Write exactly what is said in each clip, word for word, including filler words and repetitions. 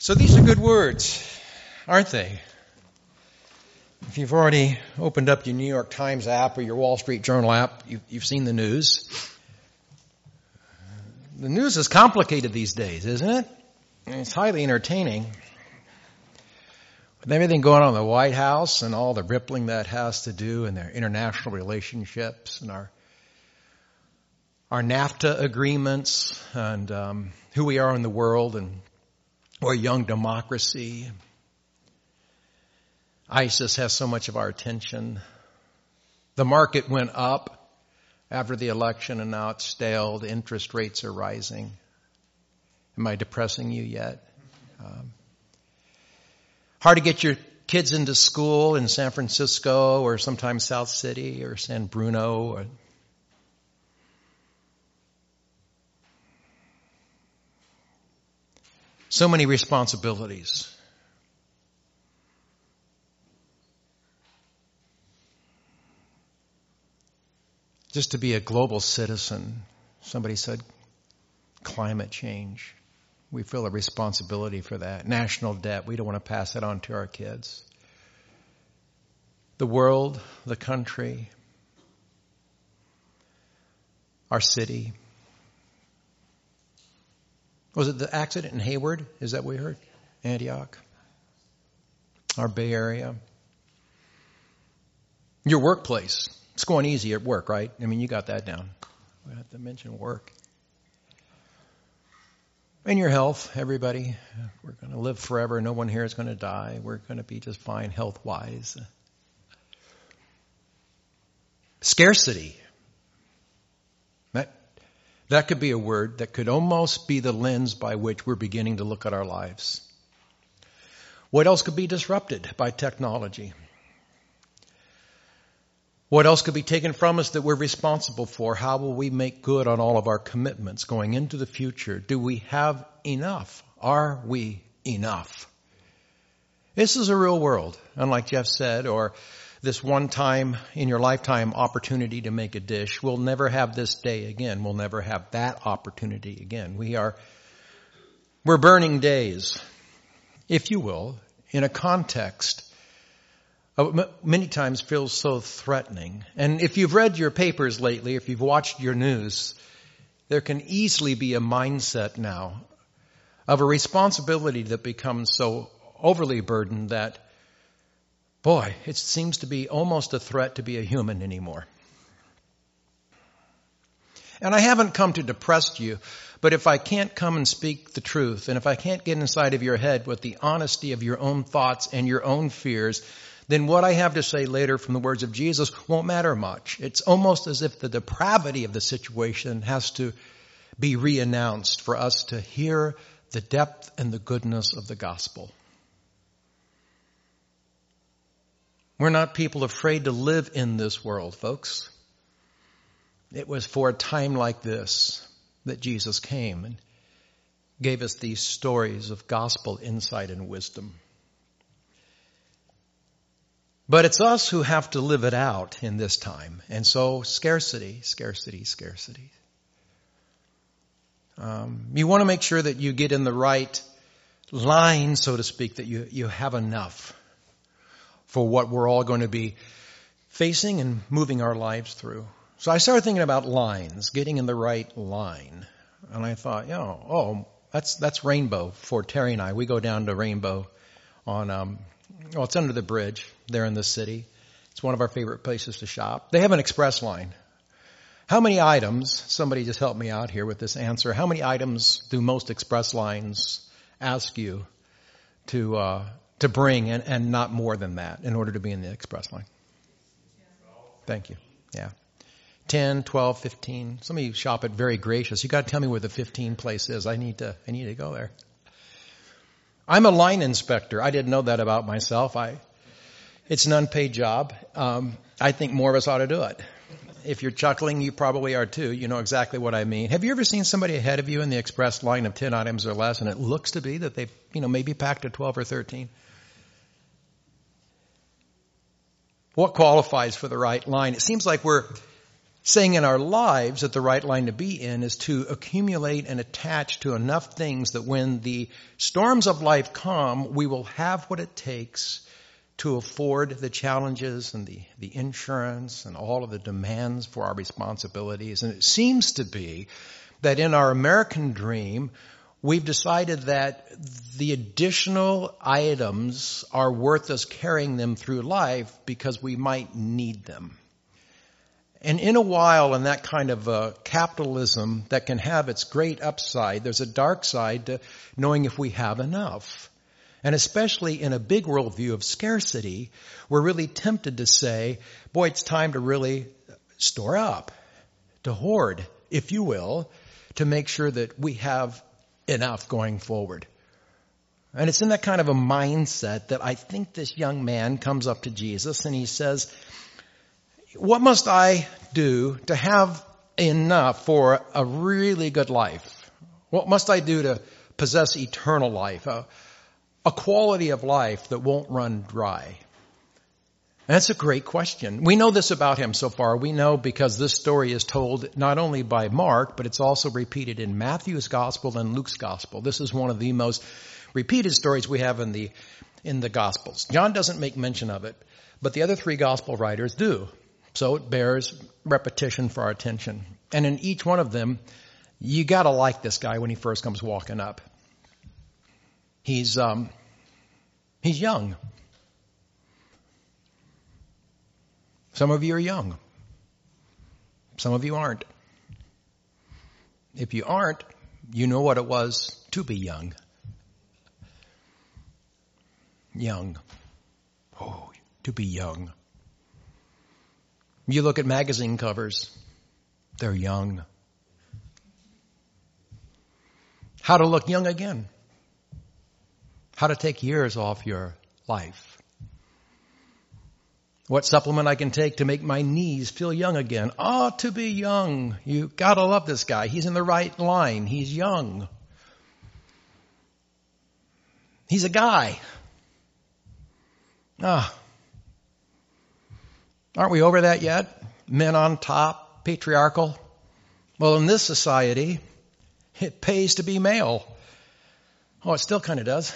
So these are good words, aren't they? If you've already opened up your New York Times app or your Wall Street Journal app, you've, you've seen the news. The news is complicated these days, isn't it? And it's highly entertaining. With everything going on in the White House and all the rippling that has to do in their international relationships and our our NAFTA agreements and um, who we are in the world and we're a young democracy. ISIS has so much of our attention. The market went up after the election and now it's stale. The interest rates are rising. Am I depressing you yet? Um, hard to get your kids into school in San Francisco or sometimes South City or San Bruno. Or so many responsibilities. Just to be a global citizen, somebody said climate change. We feel a responsibility for that. National debt, we don't want to pass that on to our kids. The world, the country, our city. Was it the accident in Hayward? Is that what we heard? Antioch? Our Bay Area? Your workplace. It's going easy at work, right? I mean, you got that down. We have to mention work. And your health, everybody. We're going to live forever. No one here is going to die. We're going to be just fine health-wise. Scarcity. That, that could be a word that could almost be the lens by which we're beginning to look at our lives. What else could be disrupted by technology? What else could be taken from us that we're responsible for? How will we make good on all of our commitments going into the future? Do we have enough? Are we enough? This is a real world, unlike Jeff said, or this one time in your lifetime opportunity to make a dish. We'll never have this day again. We'll never have that opportunity again. We are, we're burning days, if you will, in a context many times feels so threatening. And if you've read your papers lately, if you've watched your news, there can easily be a mindset now of a responsibility that becomes so overly burdened that, boy, it seems to be almost a threat to be a human anymore. And I haven't come to depress you, but if I can't come and speak the truth, and if I can't get inside of your head with the honesty of your own thoughts and your own fears, then what I have to say later from the words of Jesus won't matter much. It's almost as if the depravity of the situation has to be reannounced for us to hear the depth and the goodness of the gospel. We're not people afraid to live in this world, folks. It was for a time like this that Jesus came and gave us these stories of gospel insight and wisdom. But it's us who have to live it out in this time. And so scarcity, scarcity, scarcity. Um, you want to make sure that you get in the right line, so to speak, that you, you have enough for what we're all going to be facing and moving our lives through. So I started thinking about lines, getting in the right line. And I thought, you know, oh, that's that's Rainbow for Terry and I. We go down to Rainbow on, um, well, it's under the bridge there in the city. It's one of our favorite places to shop. They have an express line. How many items, somebody just help me out here with this answer, how many items do most express lines ask you to uh, to bring and, and not more than that in order to be in the express line? Thank you. Yeah. ten, twelve, fifteen. Some of you shop at Very Gracious. You got to tell me where the fifteen place is. I need to I need to go there. I'm a line inspector. I didn't know that about myself. I It's an unpaid job. Um, I think more of us ought to do it. If you're chuckling, you probably are too. You know exactly what I mean. Have you ever seen somebody ahead of you in the express line of ten items or less, and it looks to be that they've, you know, maybe packed a twelve or thirteen? What qualifies for the right line? It seems like we're saying in our lives that the right line to be in is to accumulate and attach to enough things that when the storms of life come, we will have what it takes to afford the challenges and the, the insurance and all of the demands for our responsibilities. And it seems to be that in our American dream, we've decided that the additional items are worth us carrying them through life because we might need them. And in a while, in that kind of uh, capitalism that can have its great upside, there's a dark side to knowing if we have enough. And especially in a big worldview of scarcity, we're really tempted to say, boy, it's time to really store up, to hoard, if you will, to make sure that we have enough going forward. And it's in that kind of a mindset that I think this young man comes up to Jesus and he says, what must I do to have enough for a really good life? What must I do to possess eternal life, a, a quality of life that won't run dry? And that's a great question. We know this about him so far. We know because this story is told not only by Mark, but it's also repeated in Matthew's gospel and Luke's gospel. This is one of the most repeated stories we have in the, in the gospels. John doesn't make mention of it, but the other three gospel writers do. So it bears repetition for our attention. And in each one of them, you gotta like this guy when he first comes walking up. He's, um, he's young. Some of you are young. Some of you aren't. If you aren't, you know what it was to be young. Young. Oh, to be young. You look at magazine covers, they're young. How to look young again. How to take years off your life. What supplement I can take to make my knees feel young again. Oh, to be young. You gotta love this guy. He's in the right line. He's young. He's a guy. Ah. Aren't we over that yet? Men on top, patriarchal. Well, in this society, it pays to be male. Oh, it still kind of does.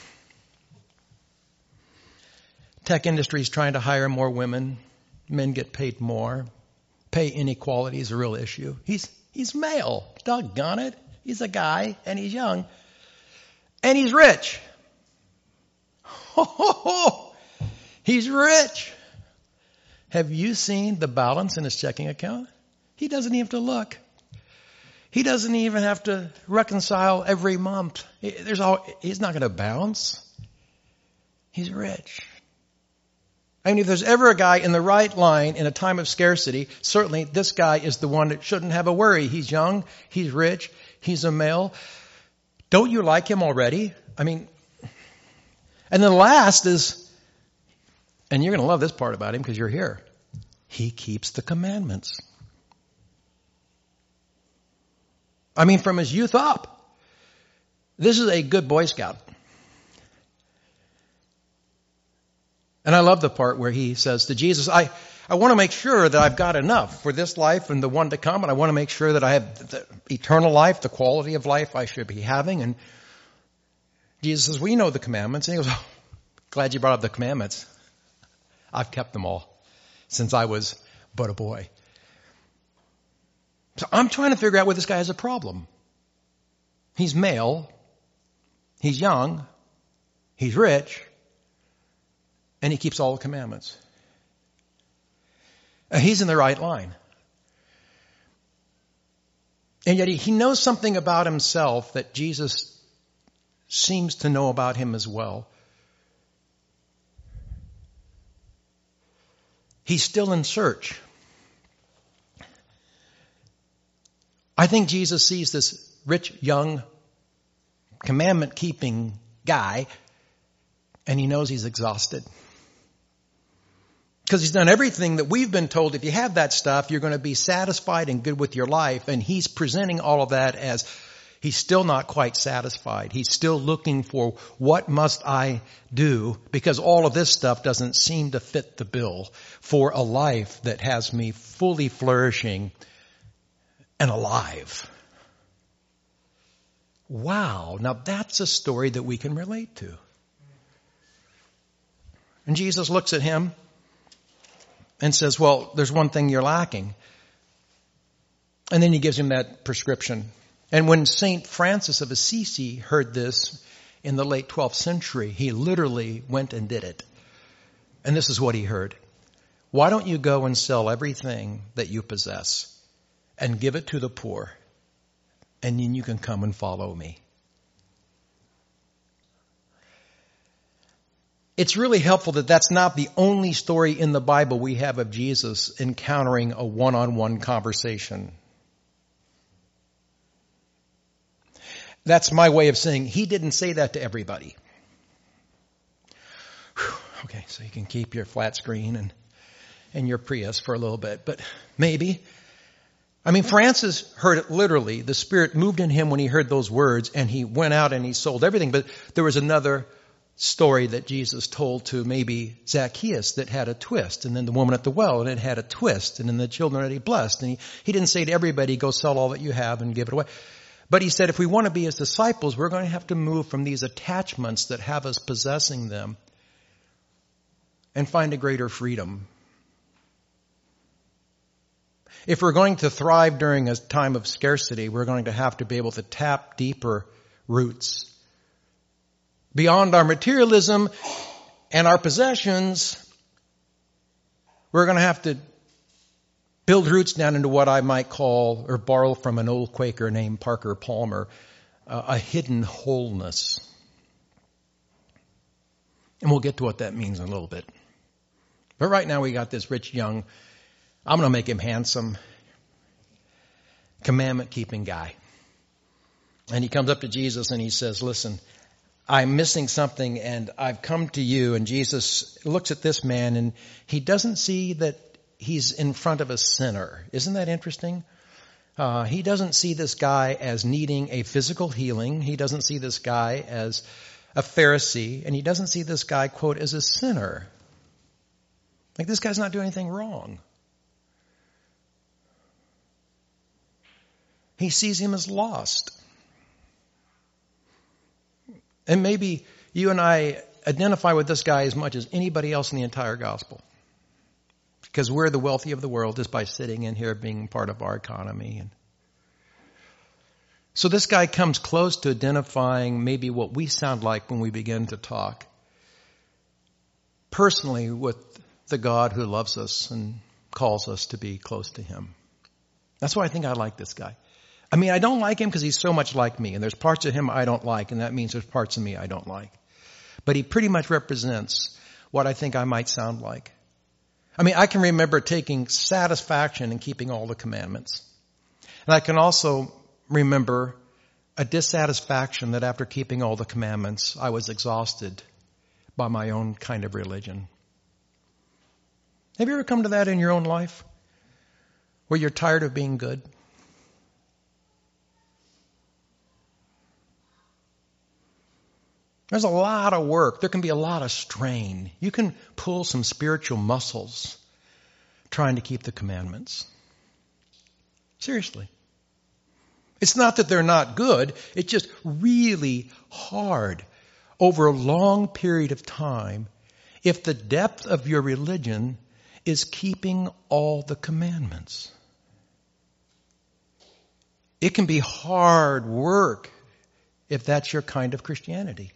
Tech industry is trying to hire more women. Men get paid more. Pay inequality is a real issue. He's, he's male. Doggone it. He's a guy and he's young. And he's rich. Ho, ho, ho. He's rich. Have you seen the balance in his checking account? He doesn't even have to look. He doesn't even have to reconcile every month. There's all, he's not going to bounce. He's rich. I mean, if there's ever a guy in the right line in a time of scarcity, certainly this guy is the one that shouldn't have a worry. He's young. He's rich. He's a male. Don't you like him already? I mean, and then last is, and you're going to love this part about him because you're here. He keeps the commandments. I mean, from his youth up. This is a good Boy Scout. And I love the part where he says to Jesus, I, I want to make sure that I've got enough for this life and the one to come. And I want to make sure that I have the eternal life, the quality of life I should be having. And Jesus says, well, you know the commandments. And he goes, oh, glad you brought up the commandments. I've kept them all since I was but a boy. So I'm trying to figure out where this guy has a problem. He's male. He's young. He's rich. And he keeps all the commandments. And he's in the right line. And yet he, he knows something about himself that Jesus seems to know about him as well. He's still in search. I think Jesus sees this rich, young, commandment-keeping guy, and he knows he's exhausted. Because he's done everything that we've been told. If you have that stuff, you're going to be satisfied and good with your life. And he's presenting all of that as He's still not quite satisfied. He's still looking for what must I do, because all of this stuff doesn't seem to fit the bill for a life that has me fully flourishing and alive. Wow, now that's a story that we can relate to. And Jesus looks at him and says, well, there's one thing you're lacking. And then he gives him that prescription. And when Saint Francis of Assisi heard this in the late twelfth century, he literally went and did it. And this is what he heard. Why don't you go and sell everything that you possess and give it to the poor, and then you can come and follow me. It's really helpful that that's not the only story in the Bible we have of Jesus encountering a one-on-one conversation. That's my way of saying he didn't say that to everybody. Whew, okay, so you can keep your flat screen and, and your Prius for a little bit, but maybe. I mean, Francis heard it literally. The Spirit moved in him when he heard those words, and he went out and he sold everything. But there was another story that Jesus told to maybe Zacchaeus that had a twist, and then the woman at the well, and it had a twist, and then the children that he blessed. And he, he didn't say to everybody, go sell all that you have and give it away. But he said, if we want to be his disciples, we're going to have to move from these attachments that have us possessing them and find a greater freedom. If we're going to thrive during a time of scarcity, we're going to have to be able to tap deeper roots. Beyond our materialism and our possessions, we're going to have to build roots down into what I might call, or borrow from an old Quaker named Parker Palmer, uh, a hidden wholeness. And we'll get to what that means in a little bit. But right now we got this rich young, I'm going to make him handsome, commandment-keeping guy. And he comes up to Jesus and he says, listen, I'm missing something and I've come to you. And Jesus looks at this man and he doesn't see that he's in front of a sinner. Isn't that interesting? Uh, he doesn't see this guy as needing a physical healing. He doesn't see this guy as a Pharisee. And he doesn't see this guy, quote, as a sinner. Like, this guy's not doing anything wrong. He sees him as lost. And maybe you and I identify with this guy as much as anybody else in the entire gospel. Because we're the wealthy of the world just by sitting in here being part of our economy. And so this guy comes close to identifying maybe what we sound like when we begin to talk personally with the God who loves us and calls us to be close to him. That's why I think I like this guy. I mean, I don't like him because he's so much like me, and there's parts of him I don't like, and that means there's parts of me I don't like. But he pretty much represents what I think I might sound like. I mean, I can remember taking satisfaction in keeping all the commandments. And I can also remember a dissatisfaction that after keeping all the commandments, I was exhausted by my own kind of religion. Have you ever come to that in your own life? Where you're tired of being good? There's a lot of work. There can be a lot of strain. You can pull some spiritual muscles trying to keep the commandments. Seriously. It's not that they're not good. It's just really hard over a long period of time if the depth of your religion is keeping all the commandments. It can be hard work if that's your kind of Christianity.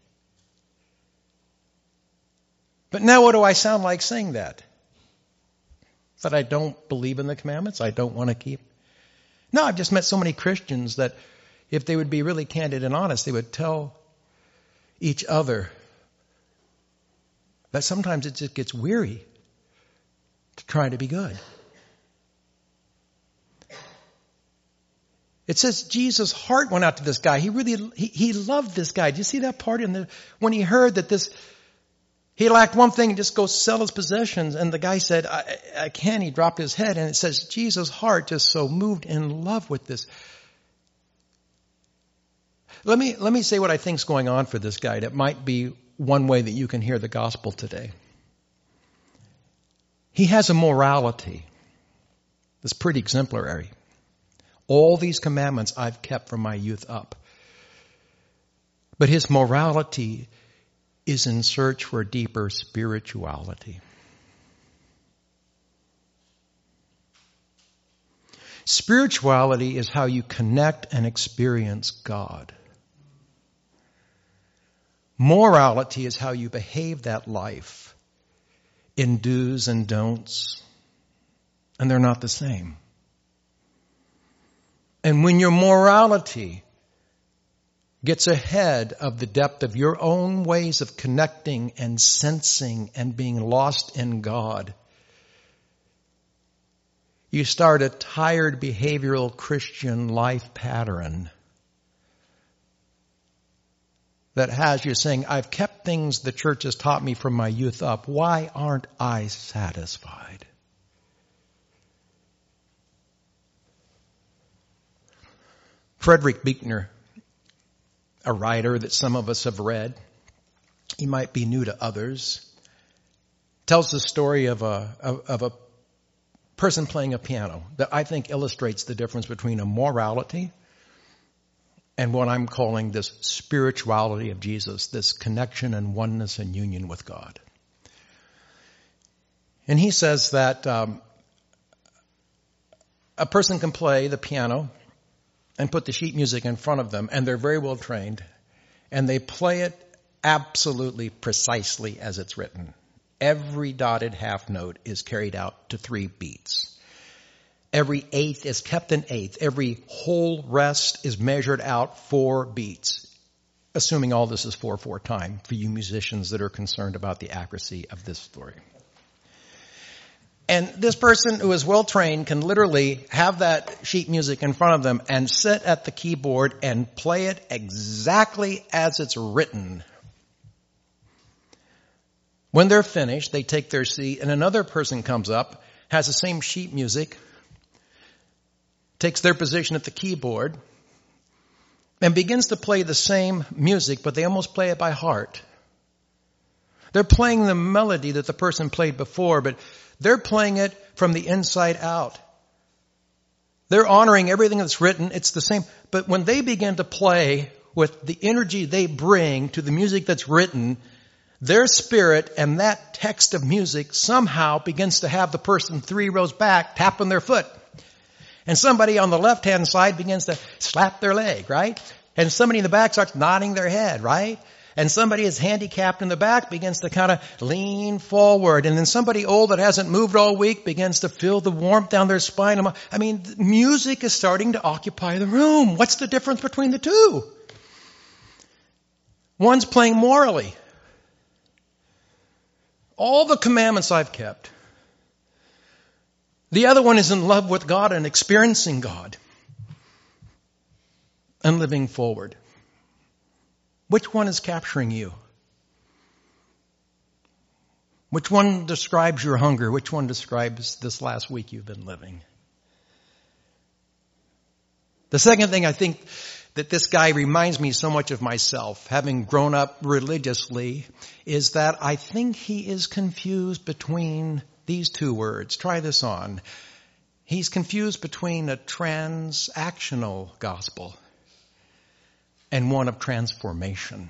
But now what do I sound like saying that? That I don't believe in the commandments? I don't want to keep? No, I've just met so many Christians that if they would be really candid and honest, they would tell each other that sometimes it just gets weary to try to be good. It says Jesus' heart went out to this guy. He really, he, he loved this guy. Do you see that part in the, when he heard that this, he lacked one thing and just go sell his possessions. And the guy said, I, I can't. He dropped his head. And it says Jesus' heart just so moved in love with this. Let me, let me say what I think's going on for this guy. That might be one way that you can hear the gospel today. He has a morality that's pretty exemplary. All these commandments I've kept from my youth up. But his morality is in search for a deeper spirituality. Spirituality is how you connect and experience God. Morality is how you behave that life in do's and don'ts. And they're not the same. And when your morality gets ahead of the depth of your own ways of connecting and sensing and being lost in God, you start a tired behavioral Christian life pattern that has you saying, I've kept things the church has taught me from my youth up. Why aren't I satisfied? Frederick Buechner, a writer that some of us have read, he might be new to others, tells the story of a, of, of a person playing a piano that I think illustrates the difference between a morality and what I'm calling this spirituality of Jesus, this connection and oneness and union with God. And he says that um, a person can play the piano and put the sheet music in front of them, and they're very well trained, and they play it absolutely precisely as it's written. Every dotted half note is carried out to three beats. Every eighth is kept an eighth. Every whole rest is measured out four beats, assuming all this is four four time for you musicians that are concerned about the accuracy of this story. And this person who is well trained can literally have that sheet music in front of them and sit at the keyboard and play it exactly as it's written. When they're finished, they take their seat and another person comes up, has the same sheet music, takes their position at the keyboard, and begins to play the same music, but they almost play it by heart. They're playing the melody that the person played before, but they're playing it from the inside out. They're honoring everything that's written. It's the same. But when they begin to play with the energy they bring to the music that's written, their spirit and that text of music somehow begins to have the person three rows back tapping their foot. And somebody on the left-hand side begins to slap their leg, right? And somebody in the back starts nodding their head, right? And somebody is handicapped in the back begins to kind of lean forward. And then somebody old that hasn't moved all week begins to feel the warmth down their spine. I mean, music is starting to occupy the room. What's the difference between the two? One's playing morally. All the commandments I've kept. The other one is in love with God and experiencing God and living forward. Which one is capturing you? Which one describes your hunger? Which one describes this last week you've been living? The second thing I think that this guy reminds me so much of myself, having grown up religiously, is that I think he is confused between these two words. Try this on. He's confused between a transactional gospel and one of transformation.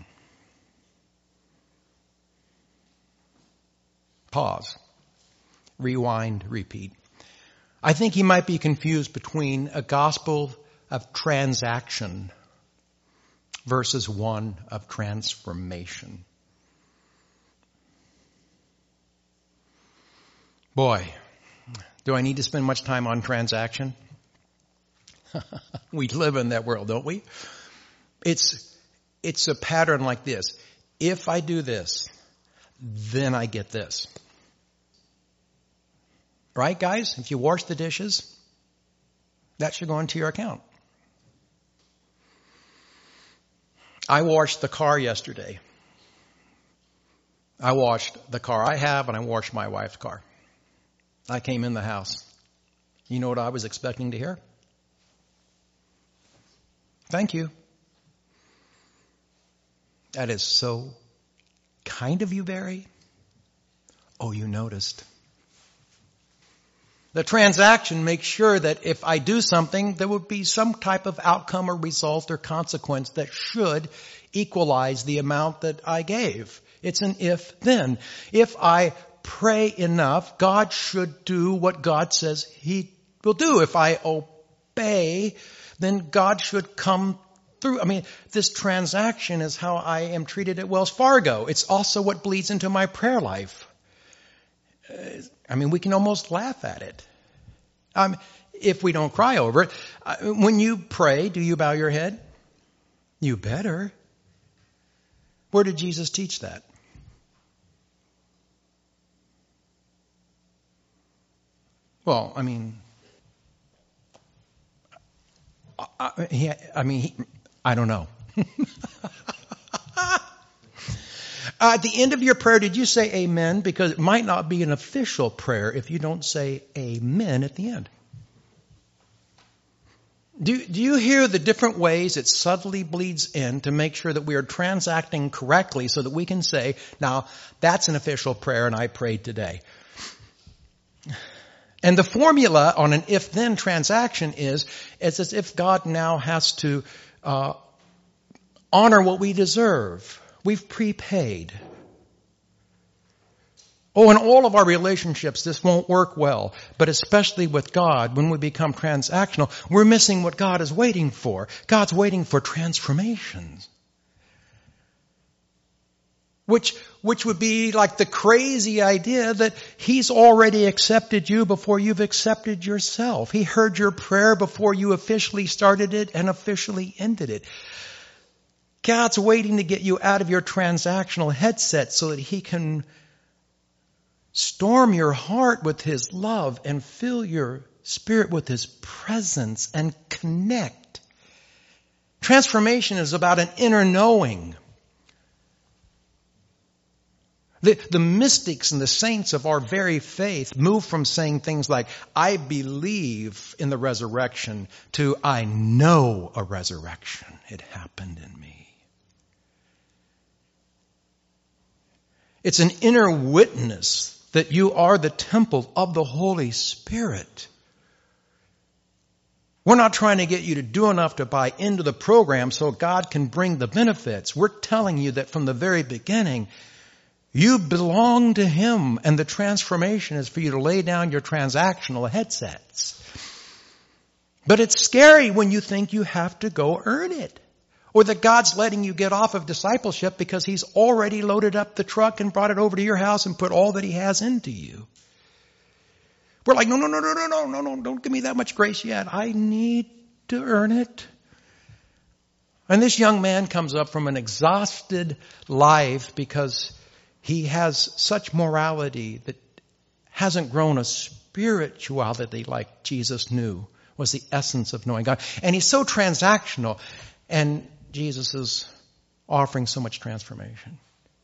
Pause. Rewind, repeat. I think he might be confused between a gospel of transaction versus one of transformation. Boy, do I need to spend much time on transaction? We live in that world, don't we? It's, it's a pattern like this. If I do this, then I get this. Right, guys? If you wash the dishes, that should go into your account. I washed the car yesterday. I washed the car I have and I washed my wife's car. I came in the house. You know what I was expecting to hear? Thank you. That is so kind of you, Barry. Oh, you noticed. The transaction makes sure that if I do something, there would be some type of outcome or result or consequence that should equalize the amount that I gave. It's an if-then. If I pray enough, God should do what God says He will do. If I obey, then God should come through. I mean, this transaction is how I am treated at Wells Fargo. It's also what bleeds into my prayer life. Uh, I mean, we can almost laugh at it. Um, if we don't cry over it. Uh, when you pray, do you bow your head? You better. Where did Jesus teach that? Well, I mean, I, he, I mean, he, I don't know. uh, at the end of your prayer, did you say amen? Because it might not be an official prayer if you don't say amen at the end. Do, do you hear the different ways it subtly bleeds in to make sure that we are transacting correctly so that we can say, now, that's an official prayer and I prayed today. And the formula on an if-then transaction is, it's as if God now has to uh, honor what we deserve. We've prepaid. Oh, in all of our relationships, this won't work well. But especially with God, when we become transactional, we're missing what God is waiting for. God's waiting for transformations. Which, which would be like the crazy idea that He's already accepted you before you've accepted yourself. He heard your prayer before you officially started it and officially ended it. God's waiting to get you out of your transactional headset so that He can storm your heart with His love and fill your spirit with His presence and connect. Transformation is about an inner knowing. The, the mystics and the saints of our very faith move from saying things like, I believe in the resurrection, to I know a resurrection. It happened in me. It's an inner witness that you are the temple of the Holy Spirit. We're not trying to get you to do enough to buy into the program so God can bring the benefits. We're telling you that from the very beginning, you belong to Him, and the transformation is for you to lay down your transactional headsets. But it's scary when you think you have to go earn it, or that God's letting you get off of discipleship because He's already loaded up the truck and brought it over to your house and put all that He has into you. We're like, no, no, no, no, no, no, no, no, don't give me that much grace yet. I need to earn it. And this young man comes up from an exhausted life because he has such morality that hasn't grown a spirituality like Jesus knew was the essence of knowing God. And he's so transactional, and Jesus is offering so much transformation.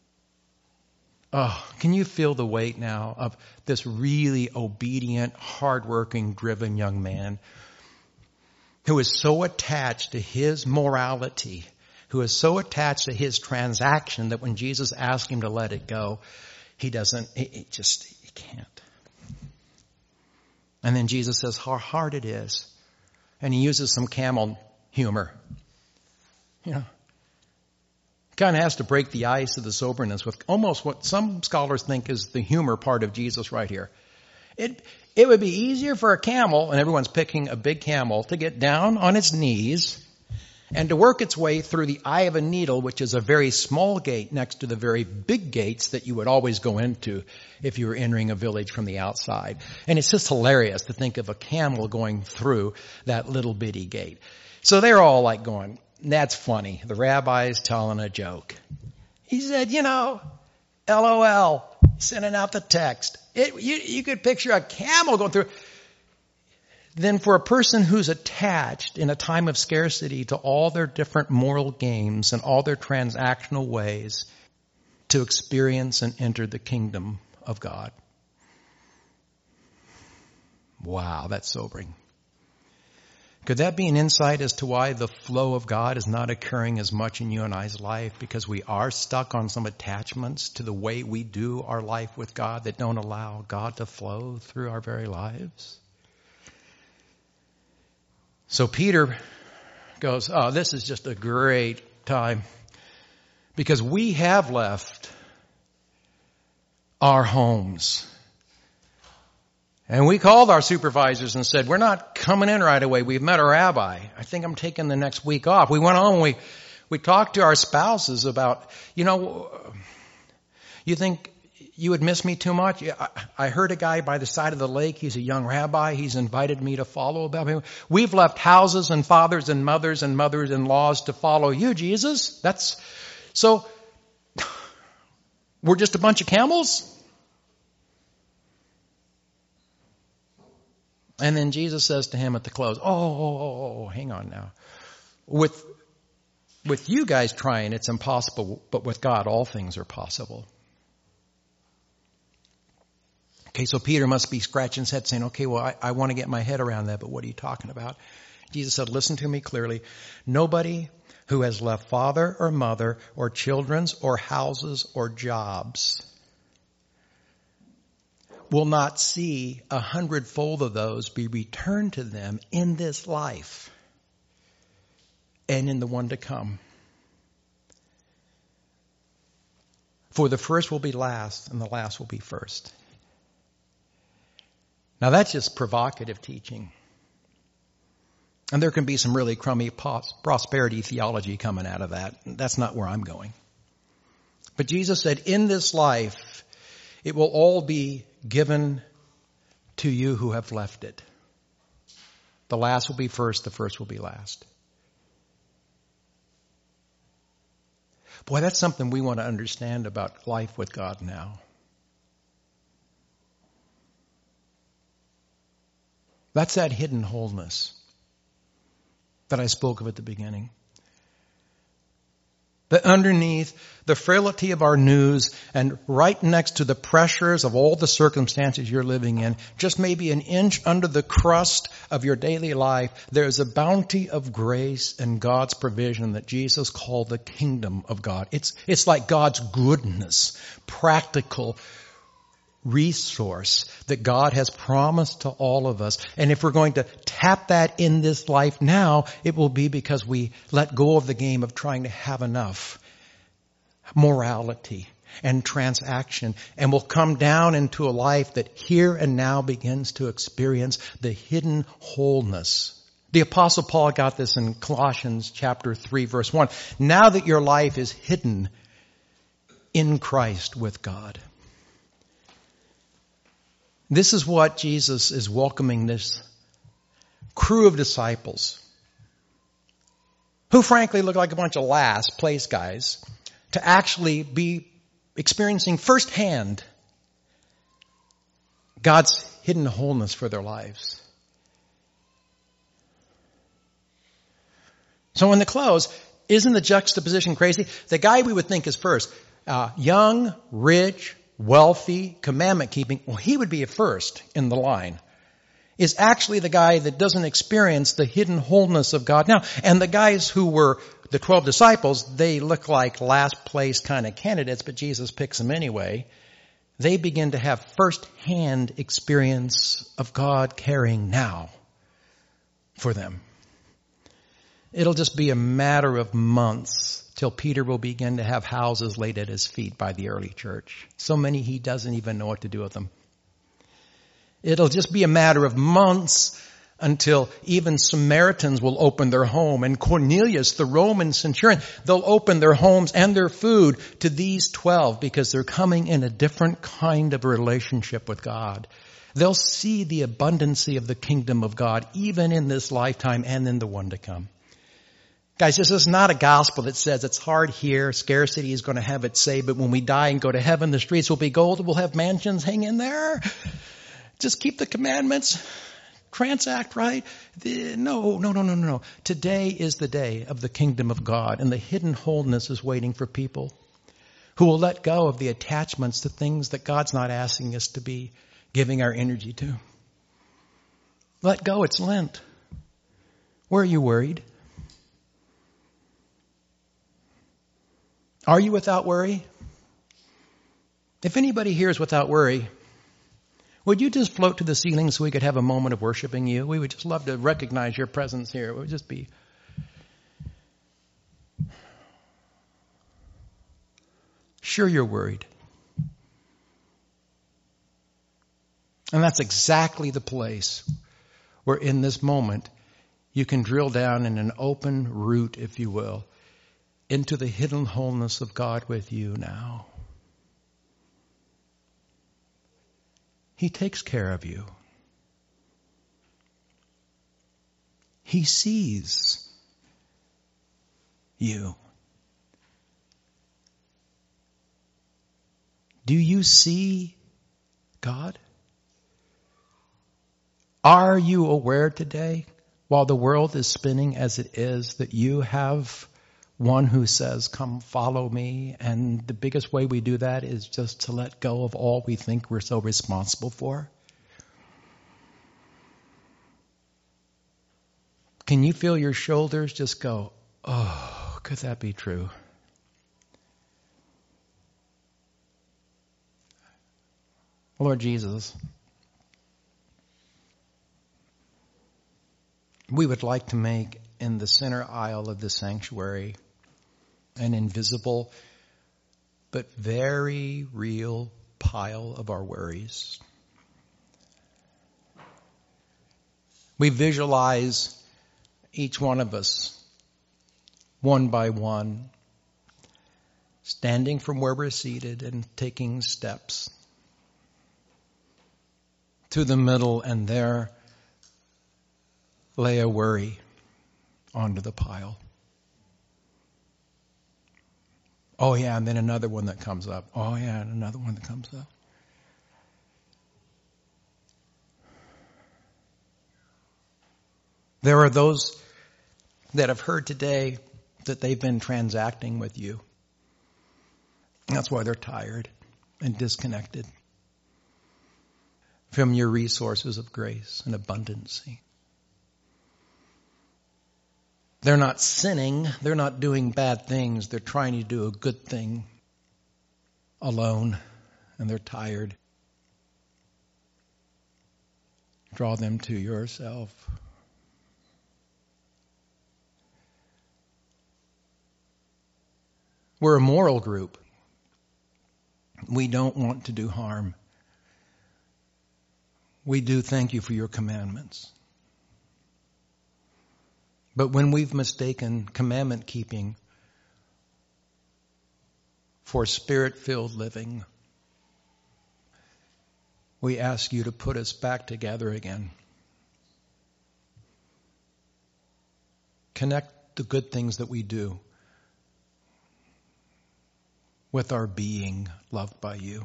Oh, can you feel the weight now of this really obedient, hardworking, driven young man who is so attached to his morality, who is so attached to his transaction that when Jesus asks him to let it go, he doesn't, he, he just, he can't. And then Jesus says how hard it is. And he uses some camel humor. You know, kind of has to break the ice of the soberness with almost what some scholars think is the humor part of Jesus right here. It, it would be easier for a camel, and everyone's picking a big camel, to get down on its knees and to work its way through the eye of a needle, which is a very small gate next to the very big gates that you would always go into if you were entering a village from the outside. And it's just hilarious to think of a camel going through that little bitty gate. So they're all like going, that's funny. The rabbi's telling a joke. He said, you know, LOL, sending out the text. It, you, you could picture a camel going through. Then for a person who's attached in a time of scarcity to all their different moral games and all their transactional ways to experience and enter the kingdom of God. Wow, that's sobering. Could that be an insight as to why the flow of God is not occurring as much in you and I's life? Because we are stuck on some attachments to the way we do our life with God that don't allow God to flow through our very lives. So Peter goes, oh, this is just a great time because we have left our homes. And we called our supervisors and said, we're not coming in right away. We've met a rabbi. I think I'm taking the next week off. We went on and we, we talked to our spouses about, you know, you think you would miss me too much? I, I heard a guy by the side of the lake. He's a young rabbi. He's invited me to follow about him. We've left houses and fathers and mothers and mothers-in-laws to follow you, Jesus. That's, so we're just a bunch of camels? And then Jesus says to him at the close, oh, oh, oh, oh, hang on now. With, with you guys trying, it's impossible, but with God, all things are possible. Okay, so Peter must be scratching his head saying, okay, well, I, I want to get my head around that, but what are you talking about? Jesus said, listen to me clearly. Nobody who has left father or mother or children's or houses or jobs will not see a hundredfold of those be returned to them in this life and in the one to come. For the first will be last and the last will be first. Now that's just provocative teaching. And there can be some really crummy prosperity theology coming out of that. That's not where I'm going. But Jesus said, in this life, it will all be given to you who have left it. The last will be first, the first will be last. Boy, that's something we want to understand about life with God now. That's that hidden wholeness that I spoke of at the beginning. That underneath the frailty of our news and right next to the pressures of all the circumstances you're living in, just maybe an inch under the crust of your daily life, there's a bounty of grace and God's provision that Jesus called the kingdom of God. It's, it's like God's goodness, practical resource that God has promised to all of us. And if we're going to tap that in this life now, it will be because we let go of the game of trying to have enough morality and transaction, and will come down into a life that here and now begins to experience the hidden wholeness. The Apostle Paul got this in Colossians chapter three, verse one. Now that your life is hidden in Christ with God. This is what Jesus is welcoming this crew of disciples, who frankly look like a bunch of last place guys, to actually be experiencing firsthand God's hidden wholeness for their lives. So in the close, isn't the juxtaposition crazy? The guy we would think is first, uh, young, rich, wealthy, commandment keeping, well, he would be at first in the line, is actually the guy that doesn't experience the hidden wholeness of God now. And the guys who were the twelve disciples, they look like last place kind of candidates, but Jesus picks them anyway. They begin to have first-hand experience of God caring now for them. It'll just be a matter of months till Peter will begin to have houses laid at his feet by the early church. So many he doesn't even know what to do with them. It'll just be a matter of months until even Samaritans will open their home, and Cornelius, the Roman centurion, they'll open their homes and their food to these twelve because they're coming in a different kind of relationship with God. They'll see the abundancy of the kingdom of God even in this lifetime and in the one to come. Guys, this is not a gospel that says it's hard here, scarcity is going to have its say, but when we die and go to heaven, the streets will be gold, we'll have mansions hanging there. Just keep the commandments, transact right. The, no, no, no, no, no. Today is the day of the kingdom of God, and the hidden wholeness is waiting for people who will let go of the attachments to things that God's not asking us to be giving our energy to. Let go, it's Lent. Where are you worried? Are you without worry? If anybody here is without worry, would you just float to the ceiling so we could have a moment of worshiping you? We would just love to recognize your presence here. It would just be... Sure, you're worried. And that's exactly the place where in this moment you can drill down in an open root, if you will, into the hidden wholeness of God with you now. He takes care of you. He sees you. Do you see God? Are you aware today, while the world is spinning as it is, that you have one who says, come follow me? And the biggest way we do that is just to let go of all we think we're so responsible for. Can you feel your shoulders just go, oh, could that be true? Lord Jesus, we would like to make in the center aisle of the sanctuary an invisible but very real pile of our worries. We visualize each one of us, one by one, standing from where we're seated and taking steps to the middle, and there lay a worry onto the pile. Oh yeah, and then another one that comes up. Oh yeah, and another one that comes up. There are those that have heard today that they've been transacting with you. That's why they're tired and disconnected from your resources of grace and abundancy. They're not sinning. They're not doing bad things. They're trying to do a good thing alone, and they're tired. Draw them to yourself. We're a moral group. We don't want to do harm. We do thank you for your commandments. But when we've mistaken commandment keeping for spirit-filled living, we ask you to put us back together again. Connect the good things that we do with our being loved by you.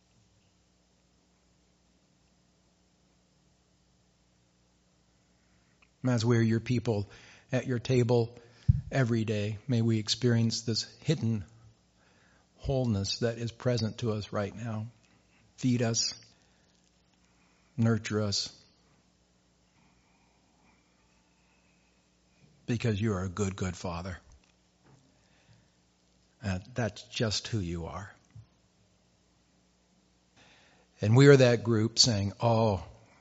As we're your people at your table every day, may we experience this hidden wholeness that is present to us right now. Feed us, nurture us, because you are a good, good Father. And that's just who you are. And we are that group saying, oh,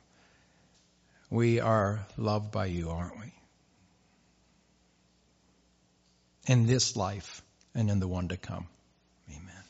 we are loved by you, aren't we? In this life and in the one to come. Amen.